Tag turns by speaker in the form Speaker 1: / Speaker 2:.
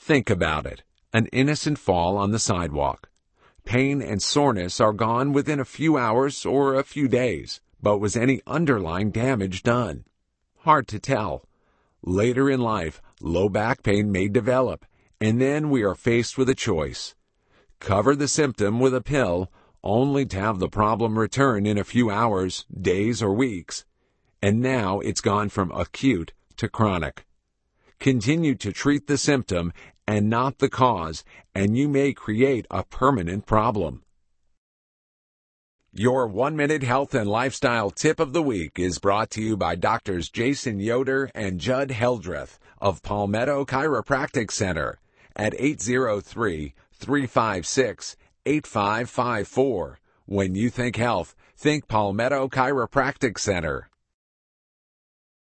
Speaker 1: Think about it. An innocent fall on the sidewalk. Pain and soreness are gone within a few hours or a few days, but was any underlying damage done? Hard to tell. Later in life, low back pain may develop, and then we are faced with a choice. Cover the symptom with a pill, only to have the problem return in a few hours, days, or weeks. And now it's gone from acute to chronic. Continue to treat the symptom and not the cause, and you may create a permanent problem. Your 1-minute health and lifestyle tip of the week is brought to you by Doctors Jason Yoder and Judd Heldreth of Palmetto Chiropractic Center at 803-356-8554. When you think health, think Palmetto Chiropractic Center.